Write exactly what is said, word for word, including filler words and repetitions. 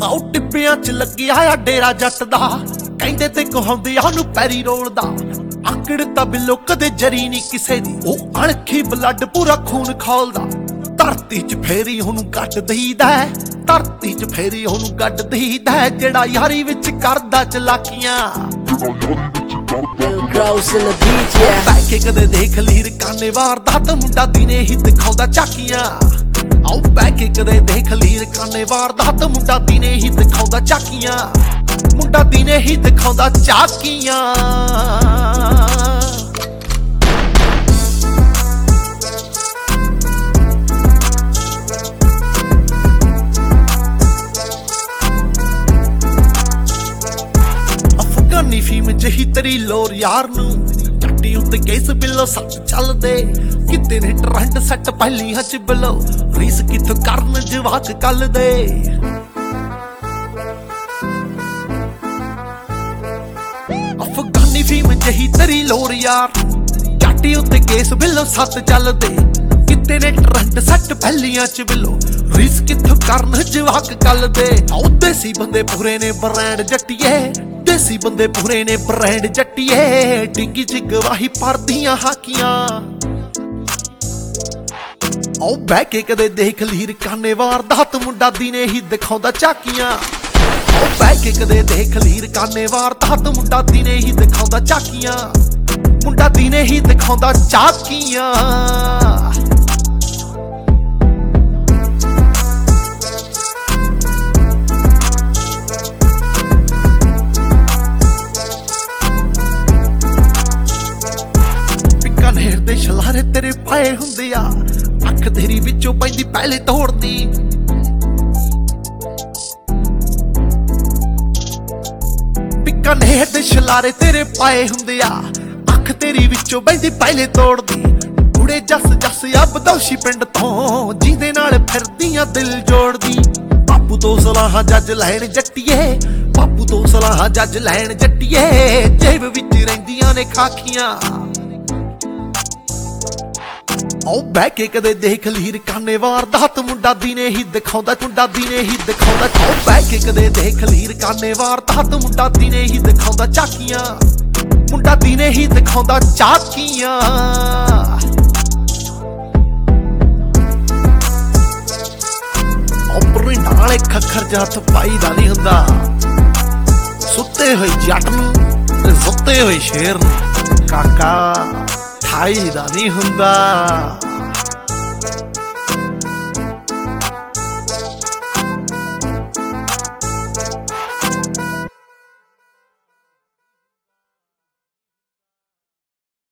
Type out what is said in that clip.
ਆਉ ਟਿੱਬਿਆਂ ਚ ਲੱਗਿਆ ਆ ਡੇਰਾ ਜੱਟ ਦਾ, ਕਹਿੰਦੇ ਤੇ ਕਹਾਉਂਦੇ ਉਹਨੂੰ ਪੈਰੀ ਰੋਲਦਾ। ਆਕੜ ਤਾਂ ਬਿੱਲੋ ਕਦੇ ਜਰੀ ਨਹੀਂ ਕਿਸੇ ਦੀ, ਉਹ ਅਣਖੀ ਬਲੱਡ ਪੂਰਾ ਖੂਨ ਖੋਲਦਾ। ਧਰਤੀ ਚ ਫੇਰੀ ਉਹਨੂੰ ਗੱਡ ਦਈਦਾ, ਧਰਤੀ ਚ ਫੇਰੀ ਉਹਨੂੰ ਗੱਡ ਦਈਦਾ, ਜਿਹੜਾ ਯਾਰੀ ਵਿੱਚ ਕਰਦਾ ਚਲਾਕੀਆਂ। ਬੈ ਕੇ ਕਦੇ ਦੇਖ ਲੀਰ ਕਾਨੇ ਵਾਰਦਾਤ, ਮੁੰਡਾ ਦਿਨੇ ਹੀ ਦਿਖਾਉਂਦਾ ਝਾਕੀਆਂ। ਆਓ ਬੈ ਕੇ ਕਦੇ ਦੇਖ ਲੀਰ ਕਾਨੇ ਵਾਰਦਾਤ, ਮੁੰਡਾ ਦਿਨੇ ਹੀ ਦਿਖਾਉਂਦਾ ਝਾਕੀਆਂ। ਮੁੰਡਾ ਦਿਨੇ ਹੀ ਦਿਖਾਉਂਦਾ ਝਾਕੀਆਂ। ਅਫਗਾਨੀ ਫੀਮ ਜਹੀ ਤੇਰੀ ਲੋਰ ਯਾਰ ਨੂੰ, ਜੱਟੀ ਉੱਤੇ ਕੇਸ ਬਿੱਲੋ ਸੱਚ ਚੱਲਦੇ। ਕਿਤੇ ਨੇ ਟਰੰਡ ਸੱਟ ਪਹਿਲੀਆਂ ਚ ਬਿੱਲੋ, ਰੀਸ ਕਿੱਥੋਂ ਕਰਨ ਜਵਾਕ ਕੱਲ ਦੇ। ਅਫਗਾਨੀ ਫੀਮ ਜਹੀ ਤੇਰੀ ਲੋਰ ਯਾਰ, ਜੱਟੀ ਉੱਤੇ ਕੇਸ ਬਿੱਲੋ ਸੱਚ ਚੱਲਦੇ। ਕਿਤੇ ਨੇ ਟਰੰਡ ਸੱਟ ਪਹਿਲੀਆਂ ਚ ਬਿੱਲੋ, ਰੀਸ ਕਿੱਥੋਂ ਕਰਨ ਜਵਾਕ ਕੱਲ ਦੇ। ਆਉ ਦੇਸੀ ਬੰਦੇ ਪੂਰੇ ਨੇ ਬ੍ਰਾਂਡ ਜੱਟੀਏ, ਦੇਸੀ ਬੰਦੇ ਪੂਰੇ ਨੇ ਬ੍ਰਾਂਡ ਜੱਟੀਏ। ਡਿੱਗੀ ਚ ਗਵਾਹੀ ਪਰਦੀਆਂ ਹਾਕੀਆਂ। ਆਓ ਬਹਿ ਕੇ ਕਦੇ ਦੇਖ ਲੀਰ ਕਾਨੇ ਵਾਰਦਾਤ, ਮੁੰਡਾ ਦਿਨੇ ਹੀ ਦਿਖਾਉਂਦਾ ਝਾਕੀਆਂ। ਆਓ ਬਹਿ ਕੇ ਕਦੇ ਦੇਖ ਲੀਰ ਕਾਨੇ ਵਾਰਦਾਤ, ਮੁੰਡਾ ਦਿਨੇ ਹੀ ਦਿਖਾਉਂਦਾ ਝਾਕੀਆਂ। ਮੁੰਡਾ ਦਿਨੇ ਹੀ ਦਿਖਾਉਂਦਾ ਝਾਕੀਆਂ। ਨਹਿਰ ਦੇ ਛਲਾਰੇ ਤੇਰੇ ਪਾਏ ਹੁੰਦੇ ਆ, ਅੱਖ ਤੇਰੀ ਵਿੱਚੋਂ ਪੈਂਦੀ ਪਹਿਲੇ ਤੋੜਦੀ। ਪਿੱਕਾ ਨਹਿਰ ਦੇ ਛਲਾਰੇ ਤੇਰੇ ਪਾਏ ਹੁੰਦੇ ਆ, ਅੱਖ ਤੇਰੀ ਵਿੱਚੋਂ ਪੈਂਦੀ ਪਹਿਲੇ ਤੋੜਦੀ। ਕੁੜੇ ਜੱਸ ਜੱਸ ਅੱਬ ਦੋਸ਼ੀ ਪਿੰਡ ਤੋਂ, ਜਿਹਦੇ ਨਾਲ ਫਿਰਦੀਆਂ ਦਿਲ ਜੋੜਦੀ। ਬਾਪੂ ਤੋਂ ਸਲਾਹਾਂ ਜੱਜ ਲੈਣ ਜੱਟੀਏ, ਬਾਪੂ ਤੋਂ ਸਲਾਹਾਂ ਜੱਜ ਲੈਣ ਜੱਟੀਏ। ਜੇਬ ਵਿੱਚ ਰਹਿੰਦੀਆਂ ਨੇ ਖਾਖੀਆਂ। ਆਓ ਬਹਿ ਕੇ ਕਦੇ ਦੇਖ ਲੀਰ ਕਾਨੇ ਵਾਰਦਾਤ, ਮੁੰਡਾ ਦਿਨੇ ਹੀ ਦਿਖਾਉਂਦਾ, ਮੁੰਡਾ ਦਿਨੇ ਹੀ ਦਿਖਾਉਂਦਾ। ਆਓ ਬਹਿ ਕੇ ਕਦੇ ਦੇਖ ਲੀਰ ਕਾਨੇ ਵਾਰਦਾਤ, ਮੁੰਡਾ ਦਿਨੇ ਹੀ ਦਿਖਾਉਂਦਾ ਝਾਕੀਆਂ। ਮੁੰਡਾ ਦਿਨੇ ਹੀ ਦਿਖਾਉਂਦਾ ਝਾਕੀਆਂ। ਉਪਰੇ ਨਾਲੇ ਖੱਖਰ ਜੱਟ ਪਾਈ ਦਾ ਨਹੀਂ ਹੁੰਦਾ, ਸੁੱਤੇ ਹੋਏ ਜੱਟ ਨੂੰ ਤੇ ਸੁੱਤੇ ਹੋਏ ਸ਼ੇਰ ਨੂੰ ਕਾਕਾ ਠਾਈ ਦਾ ਨਹੀਂ ਹੁੰਦਾ।